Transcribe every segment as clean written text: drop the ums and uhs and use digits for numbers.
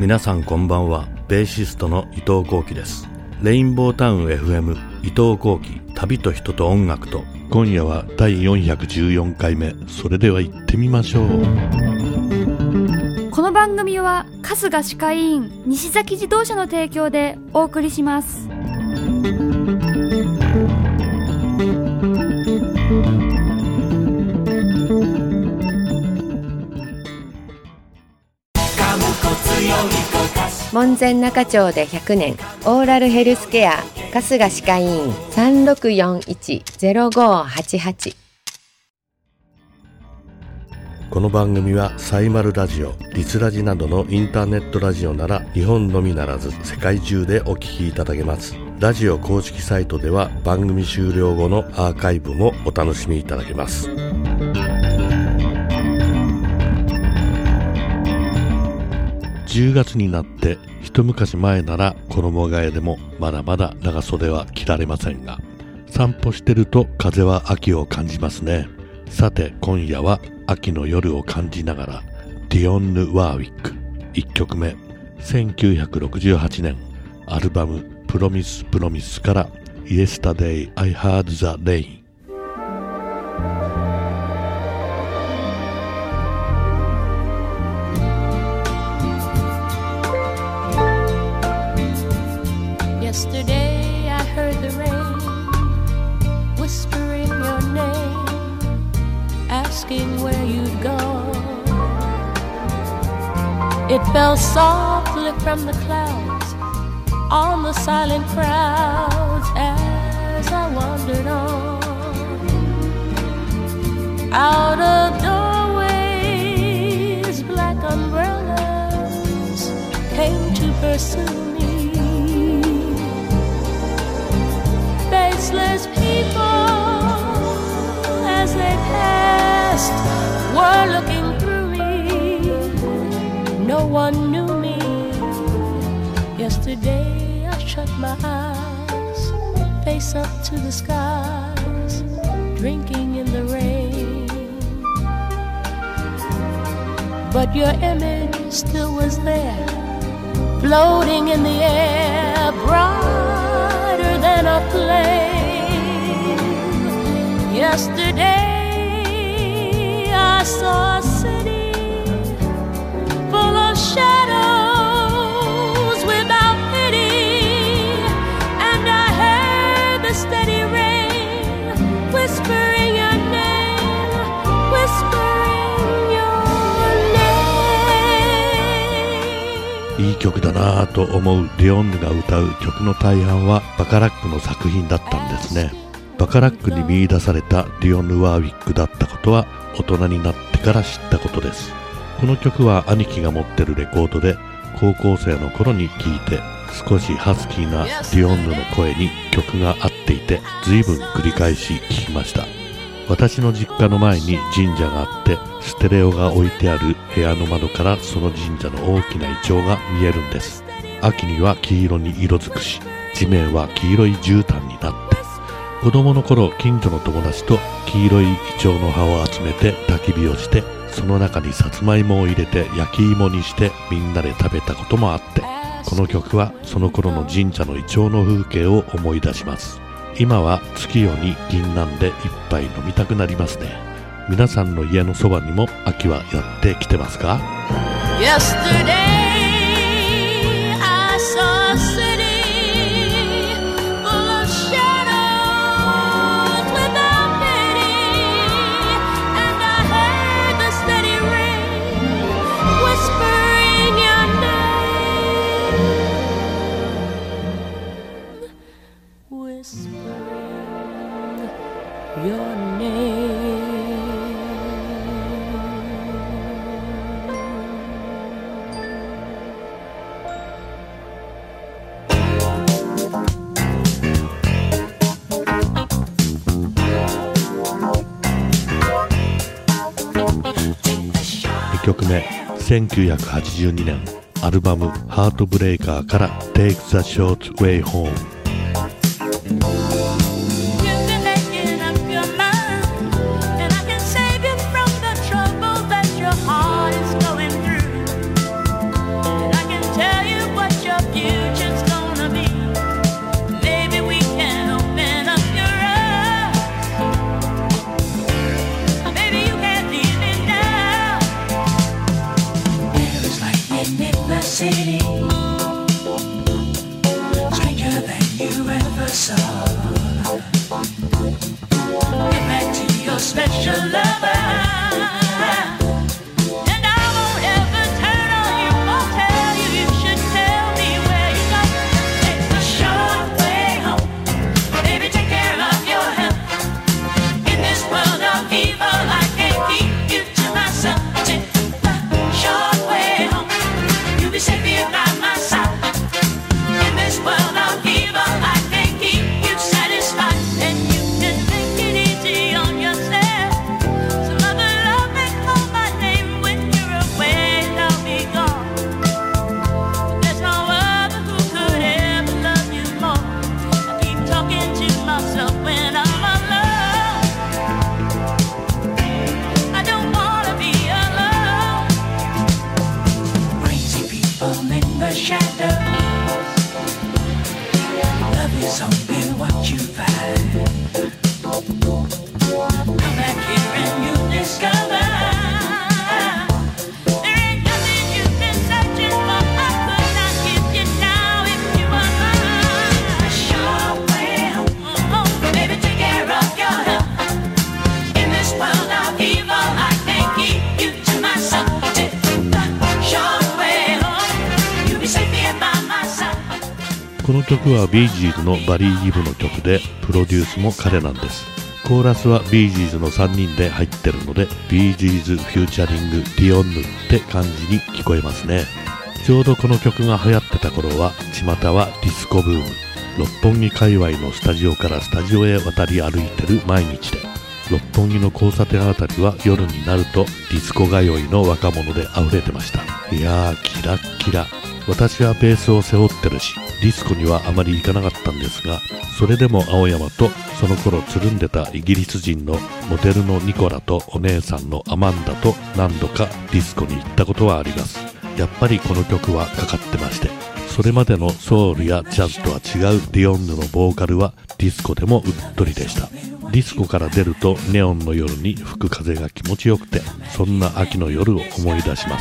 皆さんこんばんは。ベーシストの伊藤幸喜です。レインボータウン FM 伊藤幸喜、旅と人と音楽と。今夜は第414回目。それでは行ってみましょう。 この番組は春日歯科医院西崎自動車の提供でお送りします。 門前仲町で100年オーラルヘルスケア春日歯科医院 3641-0588。 この番組はサイマルラジオ、リスラジなどのインターネットラジオなら日本のみならず世界中でお聞きいただけます。ラジオ公式サイトでは番組終了後のアーカイブもお楽しみいただけます。10月になって一昔前なら衣替えでもまだまだ長袖は着られませんが、散歩してると風は秋を感じますね。さて今夜は秋の夜を感じながらディオンヌ・ワーウィック1曲目、1968年アルバムプロミスプロミスから Yesterday I Heard the Rain。Yesterday I heard the rain whispering your name, asking where you'd go. It fell softly from the clouds on the silent crowds as I wandered on. Out of doorways, black umbrellas came to pursue.Faceless people, as they passed, were looking through me. No one knew me. Yesterday I shut my eyes, face up to the skies, drinking in the rain. But your image still was there, floating in the air, brighter than a flame. Yesterday I saw a city full of shadows without pity, and I heard the steady rain whispering your name, whispering your name. いい曲だなぁと思うディオンヌが歌う曲の大半はバカラックの作品だったんですね。バカラックに見出されたディオンヌ・ワーウィックだったことは大人になってから知ったことです。この曲は兄貴が持ってるレコードで高校生の頃に聴いて、少しハスキーなディオンヌの声に曲が合っていて随分繰り返し聴きました。私の実家の前に神社があって、ステレオが置いてある部屋の窓からその神社の大きなイチョウが見えるんです。秋には黄色に色づくし、地面は黄色い絨毯になって、子供の頃近所の友達と黄色いイチョウの葉を集めて焚き火をして、その中にさつまいもを入れて焼き芋にしてみんなで食べたこともあって、この曲はその頃の神社のイチョウの風景を思い出します。今は月夜に銀杏で一杯飲みたくなりますね。皆さんの家のそばにも秋はやってきてますか？ Yesterday I saw a city full of shadows without pity, and I heard the steady rain whispering your name, whispering your name. 2曲目、1982年アルバムハートブレイカーから Take the Short Way Home。 city, stranger than you ever saw. Get back to your special lover. この曲はビージーズのバリー・ギブの曲で、プロデュースも彼なんです。コーラスはビージーズの3人で入ってるので、ビージーズフューチャリングディオンヌって感じに聞こえますね。ちょうどこの曲が流行ってた頃は、巷はディスコブーム。六本木界隈のスタジオからスタジオへ渡り歩いてる毎日で、六本木の交差点あたりは夜になるとディスコ通いの若者で溢れてました。いやー、キラッキラ。私はベースを背負ってるし、ディスコにはあまり行かなかったんですが、それでも青山とその頃つるんでたイギリス人のモデルのニコラとお姉さんのアマンダと何度かディスコに行ったことはあります。やっぱりこの曲はかかってまして、それまでのソウルやジャズとは違うディオンヌのボーカルはディスコでもうっとりでした。ディスコから出るとネオンの夜に吹く風が気持ちよくて、そんな秋の夜を思い出します。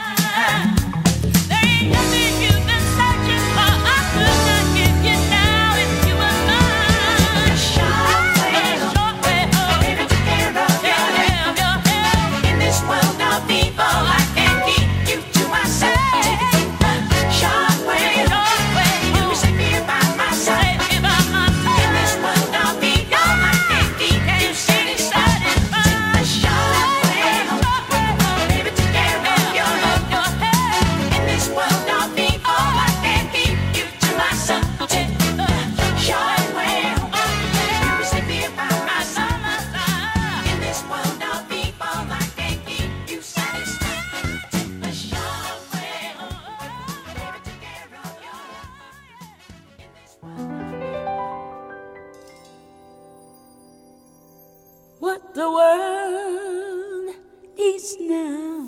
What the world needs now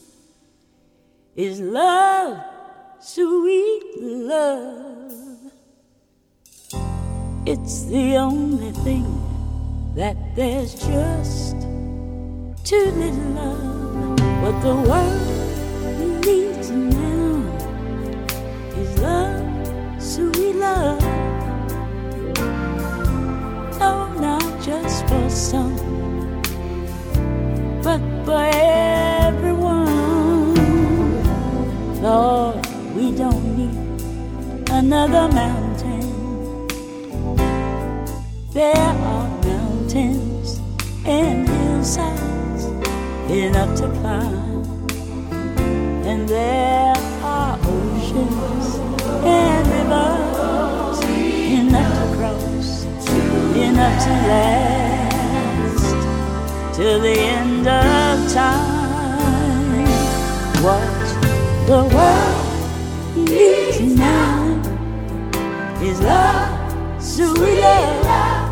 is love, sweet love. It's the only thing that there's just too little of. What the world needs now is love, sweet love. No, not just for some, but for everyone. Lord, we don't need another mountain. There are mountains and hillsides enough to climb, and there are oceans and rivers enough to cross, enough to last till the end of time. What the world needs now is love, sweet love.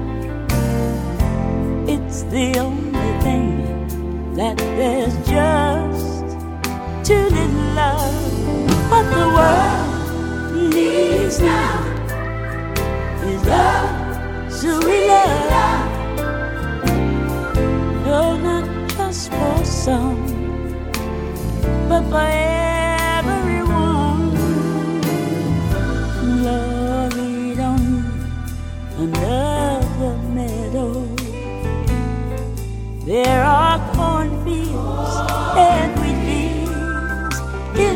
It's the only thing that there's just too little of. What the world needs now is love, sweet love. No, not just for some, but for everyone.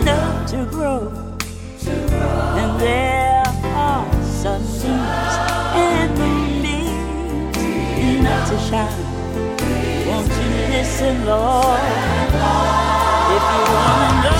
enough to grow. And there are sunbeams and moonbeams enough to shine. Won't you listen, Lord, if you wanna know?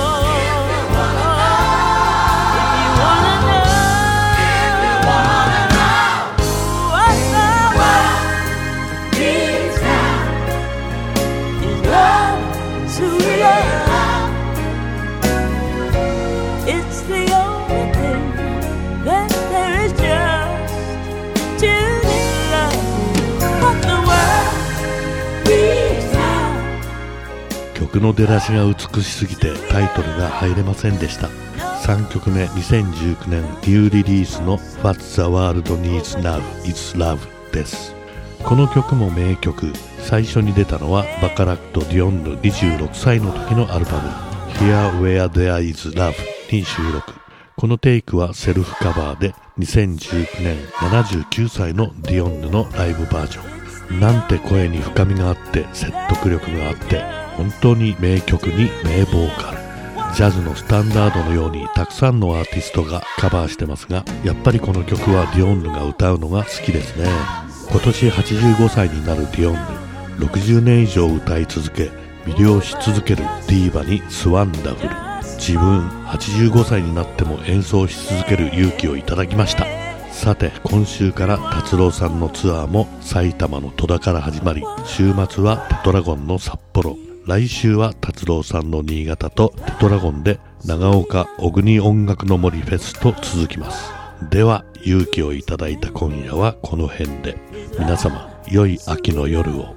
曲の出だしが美しすぎてタイトルが入れませんでした。3曲目、2019年ニューリリースの What the World Needs Now is Love です。この曲も名曲。最初に出たのはバカラックとディオンヌ26歳の時のアルバム Here Where There Is Love に収録。このテイクはセルフカバーで2019年79歳のディオンヌのライブバージョン。なんて声に深みがあって説得力があって本当に名曲に名ボーカル。ジャズのスタンダードのようにたくさんのアーティストがカバーしてますが、やっぱりこの曲はディオンヌが歌うのが好きですね。今年85歳になるディオンヌ、60年以上歌い続け魅了し続けるディーバにスワンダフル。自分85歳になっても演奏し続ける勇気をいただきました。さて今週から達郎さんのツアーも埼玉の戸田から始まり、週末はテトラゴンの札幌、来週は達郎さんの新潟とテトラゴンで長岡小国音楽の森フェスと続きます。では勇気をいただいた今夜はこの辺で。皆様良い秋の夜を。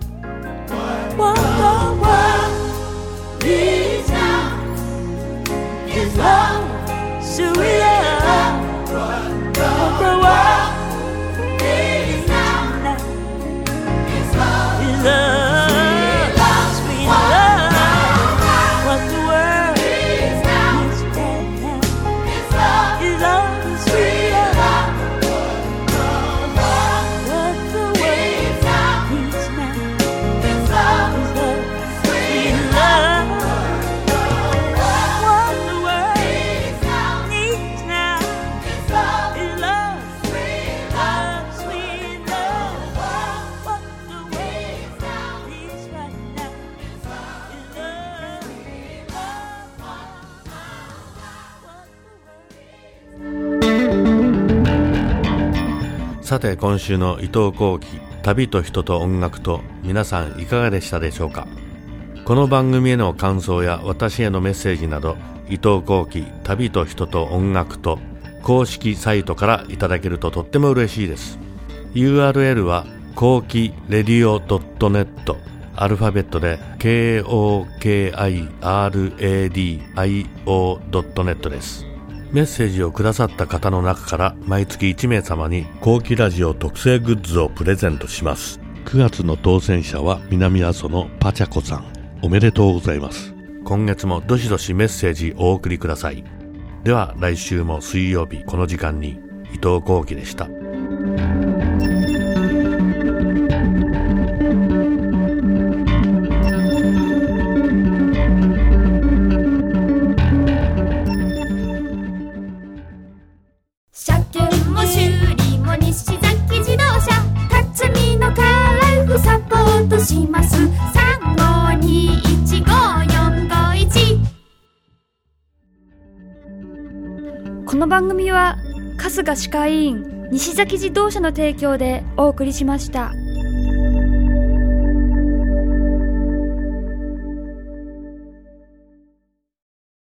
さて今週の伊藤幸喜旅と人と音楽と、皆さんいかがでしたでしょうか。この番組への感想や私へのメッセージなど、伊藤幸喜旅と人と音楽と公式サイトからいただけるととっても嬉しいです。 URL は幸喜レディオ .net、 アルファベットで KOKIRADIO.net です。メッセージをくださった方の中から毎月1名様に幸喜ラジオ特製グッズをプレゼントします。9月の当選者は南阿蘇のパチャコさん、おめでとうございます。今月もどしどしメッセージお送りください。では来週も水曜日この時間に伊藤幸喜でした。 します。35215551。この番組は春日歯科医院西崎自動車の提供でお送りしました。